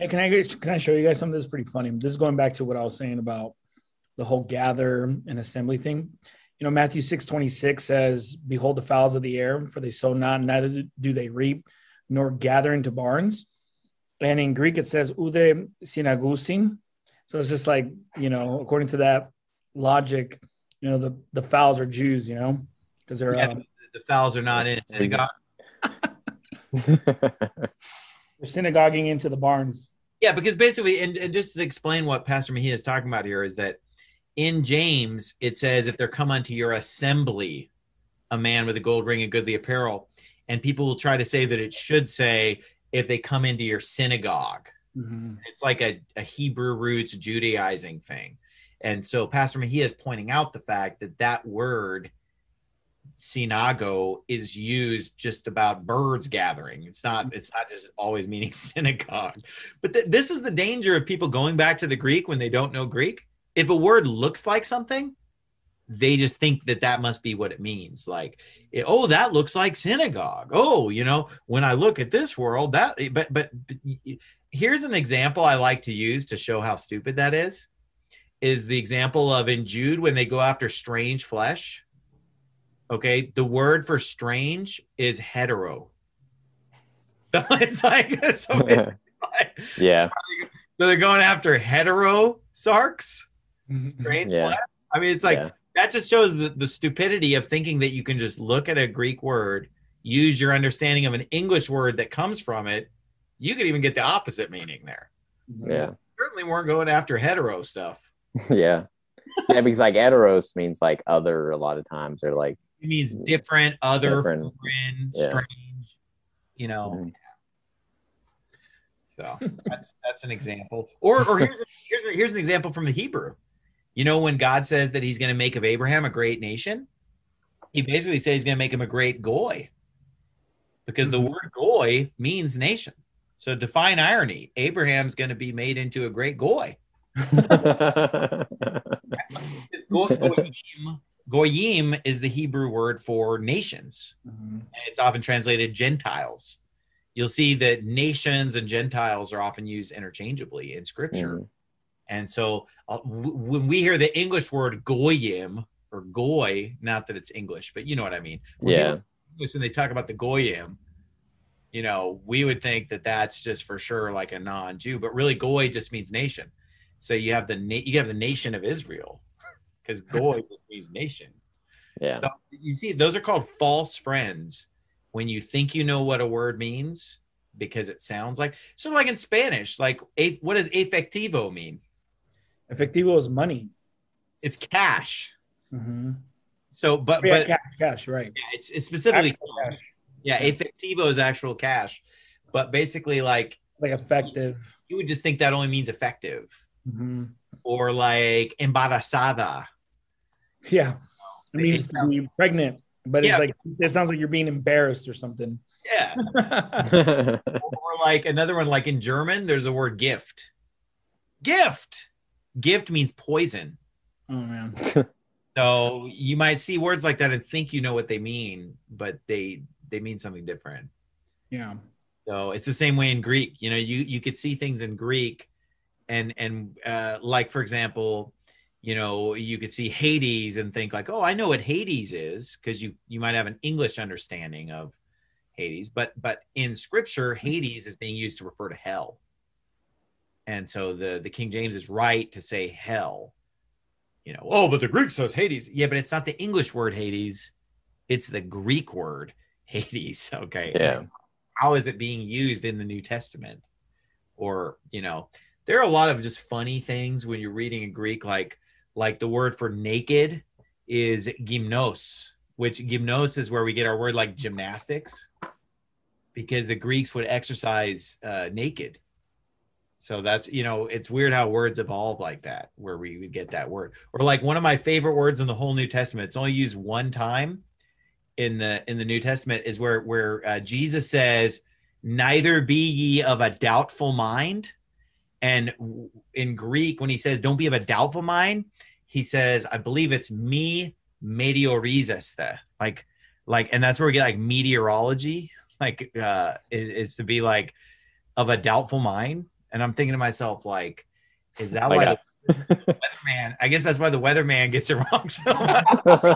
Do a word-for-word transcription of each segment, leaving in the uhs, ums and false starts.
Hey, can I get- can I show you guys something that's pretty funny? This is going back to what I was saying about the whole gather and assembly thing. You know, Matthew six twenty six says, "Behold the fowls of the air, for they sow not, neither do they reap, nor gather into barns." And in Greek it says "ude synagusin." So it's just like, you know, according to that logic, you know, the the fowls are Jews, you know, because they're Yeah, uh, the fowls are not in a synagogue. they're synagoguing into the barns. Yeah, because basically, and, and just to explain what Pastor Mejia is talking about here is that in James, it says, if there come unto your assembly a man with a gold ring and goodly apparel, and people will try to say that it should say, if they come into your synagogue. Mm-hmm. It's like a, a Hebrew roots Judaizing thing. And so Pastor Mejia is pointing out the fact that that word synago is used just about birds gathering. It's not it's not just always meaning synagogue. But th- this is the danger of people going back to the Greek when they don't know Greek. If a word looks like something, they just think that that must be what it means. Like, oh, that looks like synagogue. Oh, you know, when I look at this world, that but but, but here's an example I like to use to show how stupid that is. Is the example of in Jude when they go after strange flesh. Okay, the word for strange is hetero. So it's like, so it's like Yeah. so they're going after hetero sarks, strange Yeah. flesh. I mean, it's like Yeah. that just shows the, the stupidity of thinking that you can just look at a Greek word, use your understanding of an English word that comes from it. You could even get the opposite meaning there. Yeah. Certainly weren't going after hetero stuff. Yeah. Yeah, because like heteros means like other a lot of times, or like It means different, other, Different. foreign, Yeah. strange, you know. Mhm. So that's that's an example. Or or here's a, here's a, here's an example from the Hebrew. You know, when God says that He's going to make of Abraham a great nation, He basically says He's going to make him a great goy, because the Mhm. word goy means nation. So define irony: Abraham's going to be made into a great goy. Go- Goyim, goyim is the Hebrew word for nations. Mhm. And it's often translated Gentiles. You'll see that nations and Gentiles are often used interchangeably in Scripture. Mhm. And so uh, w- when we hear the English word goyim or goy, not that it's English, but you know what I mean. When Yeah. people- When they talk about the goyim, you know, we would think that that's just for sure like a non-Jew, but really goy just means nation. So you have the na- you have the nation of Israel, because goy just means nation. Yeah. So you see, those are called false friends when you think you know what a word means because it sounds like, sort of like in Spanish, like a, what does efectivo mean? Efectivo is money. It's cash. Mm-hmm. So, but Yeah, but cash, cash, right? yeah, it's it's specifically Actual cash. cash. Yeah, Yeah. efectivo is actual cash, but basically, like Like effective. you would just think that only means effective, Mm-hmm. or like embarazada. Yeah. It means It to be pregnant, but it's Yeah. like it sounds like you're being embarrassed or something. Yeah, Oh or like another one, like in German, there's a word gift. Gift. Gift means poison. man. So you might see words like that and think you know what they mean, but they they mean something different. Yeah. So it's the same way in Greek. You know, you you could see things in Greek, and and uh, like for example, you know, you could see Hades and think like, oh, I know what Hades is, because you you might have an English understanding of Hades, but but in Scripture, Hades is being used to refer to hell, and so the the King James is right to say hell. You know, oh, but the Greek says Hades. Yeah, but it's not the English word Hades. It's the Greek word Hades. Okay. Yeah. How is it being used in the New Testament? Or, you know, there are a lot of just funny things when you're reading in Greek, like like the word for naked is gymnos, which gymnos is where we get our word like gymnastics, because the Greeks would exercise uh, naked. So that's, you know, it's weird how words evolve like that, where we would get that word. Or like one of my favorite words in the whole New Testament, it's only used one time in the in the New Testament, is where where uh, Jesus says, "Neither be ye of a doubtful mind." And in Greek, when he says, "Don't be of a doubtful mind," he says, I believe it's "me meteorizeste," like like, and that's where we get like meteorology, like uh, is, is to be like of a doubtful mind. And I'm thinking to myself, like, is that My why God. the weatherman? I guess that's why the weatherman gets it wrong so much.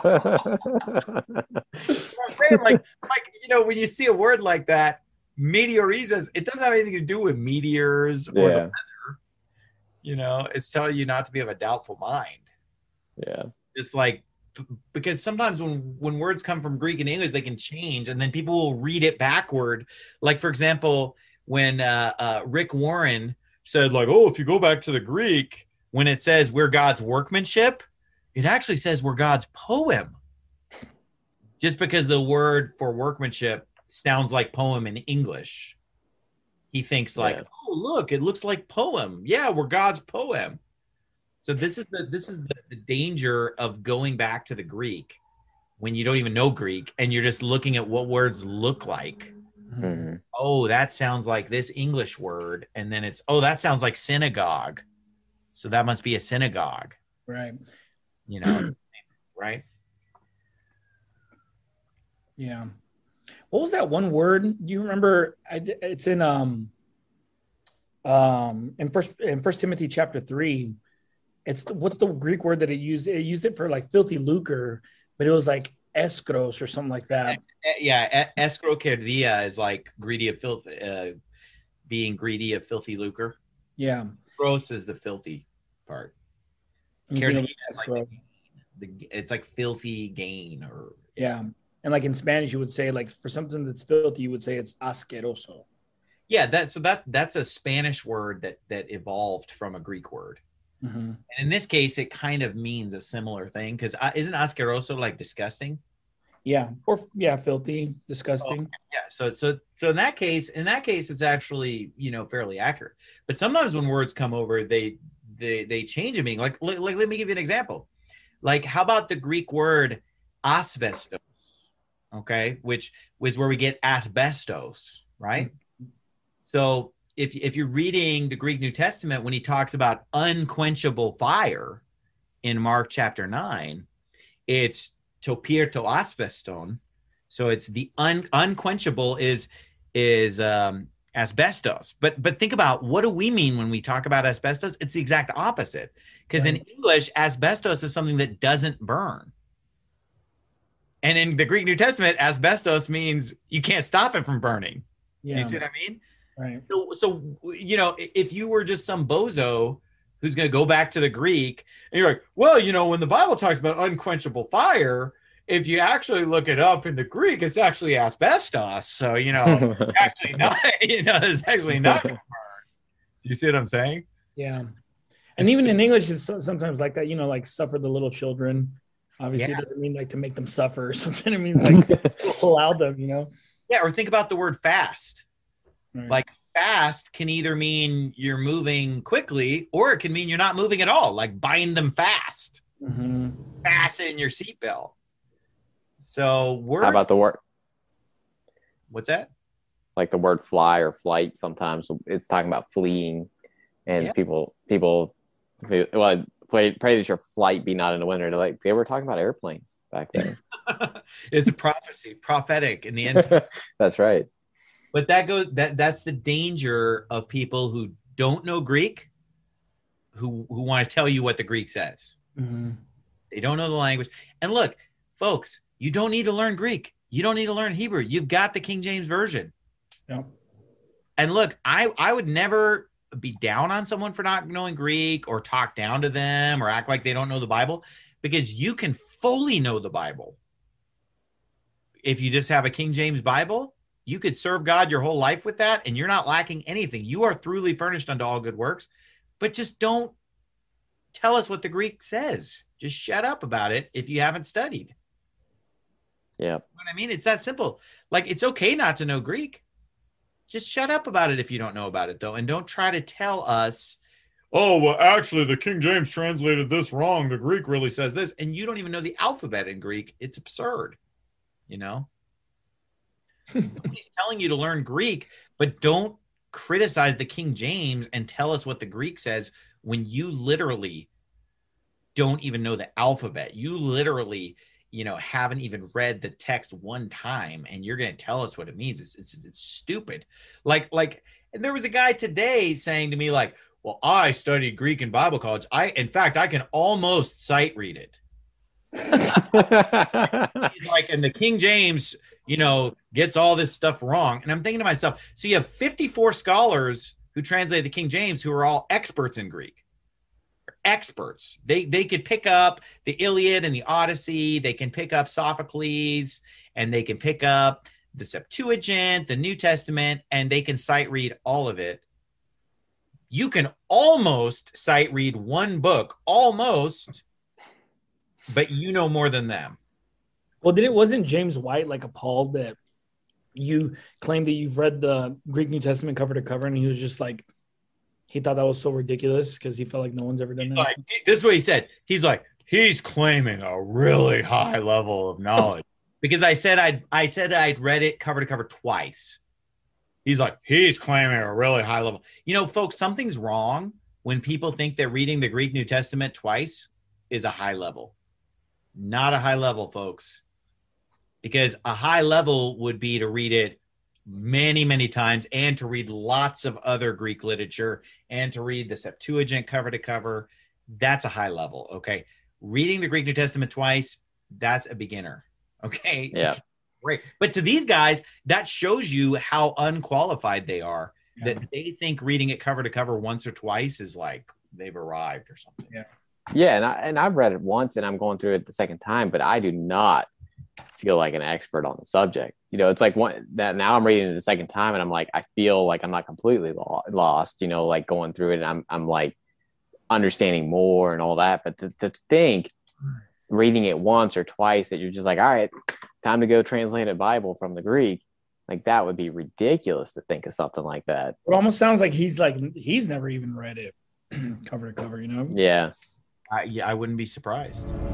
I'm saying, like, like you know, when you see a word like that, meteorizas, it doesn't have anything to do with meteors or the Yeah. weather. You know, it's telling you not to be of a doubtful mind. Yeah. Just like, because sometimes when when words come from Greek and English, they can change, and then people will read it backward. Like, for example, when uh, uh, Rick Warren said, like, oh, if you go back to the Greek, when it says we're God's workmanship, it actually says we're God's poem. Just because the word for workmanship sounds like poem in English, he thinks like, Yeah. oh, look, it looks like poem. Yeah, we're God's poem. So this is the this is the, the danger of going back to the Greek when you don't even know Greek and you're just looking at what words look like. Mhm. Oh, that sounds like this English word, and then it's oh, that sounds like synagogue. So that must be a synagogue, Right. you know, right? Yeah. What was that one word? Do you remember? I, it's in um um in first in First Timothy chapter three. It's the, what's the Greek word that it used? It used it for like filthy lucre, but it was like escros or something like that. Yeah, escrocardia is like greedy of filth, uh, being greedy of filthy lucre. Yeah. Gross is the filthy part. Anything Cardia with is like escrow. the, the, it's like filthy gain, or Yeah. And like in Spanish, you would say like for something that's filthy, you would say it's asqueroso. yeah. That so that's that's a Spanish word that that evolved from a Greek word. Mm-hmm. And in this case, it kind of means a similar thing because uh, isn't asqueroso like disgusting? Yeah. Or yeah, filthy, disgusting. Oh, yeah. So so so in that case, in that case, it's actually, you know, fairly accurate. But sometimes when words come over, they they they change a meaning. Like like, like let me give you an example. Like how about the Greek word asbestos? Okay, which was where we get asbestos, right? Mm-hmm. So if if you're reading the Greek New Testament, when he talks about unquenchable fire in Mark chapter nine, it's topirto asbeston. So it's the un, unquenchable is is um, asbestos. But but think about, what do we mean when we talk about asbestos? It's the exact opposite. Because right. In English, asbestos is something that doesn't burn. And in the Greek New Testament, asbestos means you can't stop it from burning. Yeah. You see what I mean? Right. So, so, you know, if you were just some bozo who's going to go back to the Greek and you're like, well, you know, when the Bible talks about unquenchable fire, if you actually look it up in the Greek, it's actually asbestos. So, you know, actually not, you know, it's actually not going to burn. You see what I'm saying? Yeah. And it's, even in English, it's sometimes like that, you know, like suffer the little children. Obviously, yeah. It doesn't mean like to make them suffer or something. It means like allow them, you know? Yeah. Or think about the word fast. Right. Like fast can either mean you're moving quickly or it can mean you're not moving at all. Like bind them fast. Mm-hmm. Fasten your seatbelt. So words. How about the word? What's that? Like the word fly or flight. Sometimes it's talking about fleeing, and yeah. people people well pray, pray that your flight be not in the winter. They're like they were talking about airplanes back then. It's a prophecy, prophetic in the end. That's right. But that goes that that's the danger of people who don't know Greek, who who want to tell you what the Greek says. Mm-hmm. They don't know the language. And look, folks, you don't need to learn Greek. You don't need to learn Hebrew. You've got the King James Version. Yeah. And look, I, I would never be down on someone for not knowing Greek or talk down to them or act like they don't know the Bible, because you can fully know the Bible. If you just have a King James Bible, you could serve God your whole life with that, and you're not lacking anything. You are truly furnished unto all good works, but just don't tell us what the Greek says. Just shut up about it if you haven't studied. Yeah. You know what I mean? It's that simple. Like, it's okay not to know Greek. Just shut up about it if you don't know about it, though. And don't try to tell us, oh, well, actually, the King James translated this wrong. The Greek really says this. And you don't even know the alphabet in Greek. It's absurd, you know? Nobody's telling you to learn Greek, but don't criticize the King James and tell us what the Greek says when you literally don't even know the alphabet. You literally, you know, haven't even read the text one time, and you're going to tell us what it means. It's, it's it's stupid. Like like And there was a guy today saying to me like, well, I studied Greek in Bible college. I, in fact, I can almost sight read it. He's like, and the King James, you know, gets all this stuff wrong. And I'm thinking to myself, so you have fifty-four scholars who translate the King James who are all experts in Greek. Experts. They they could pick up the Iliad and the Odyssey. They can pick up Sophocles, and they can pick up the Septuagint, the New Testament, and they can sight read all of it. You can almost sight read one book, almost, but you know more than them. Well, did it wasn't James White like appalled that you claimed that you've read the Greek New Testament cover to cover, and he was just like, he thought that was so ridiculous because he felt like no one's ever done He's that. like, this is what he said. He's like, he's claiming a really high level of knowledge because I said I'd I said I'd read it cover to cover twice. He's like, he's claiming a really high level. You know, folks, something's wrong when people think that reading the Greek New Testament twice is a high level. Not a high level, folks. Because a high level would be to read it many, many times and to read lots of other Greek literature and to read the Septuagint cover to cover. That's a high level, okay? Reading the Greek New Testament twice, that's a beginner, okay? Yeah. Great. But to these guys, that shows you how unqualified they are, Yeah. that they think reading it cover to cover once or twice is like they've arrived or something. Yeah. Yeah, and I and I've read it once, and I'm going through it the second time, but I do not feel like an expert on the subject. You know, it's like one that now I'm reading it the second time, and I'm like, I feel like I'm not completely lo- lost. You know, like going through it, and I'm I'm like understanding more and all that. But to, to think, reading it once or twice, that you're just like, all right, time to go translate a Bible from the Greek. Like that would be ridiculous to think of something like that. It almost sounds like he's like he's never even read it cover to cover, you know? Yeah. I, yeah, I wouldn't be surprised.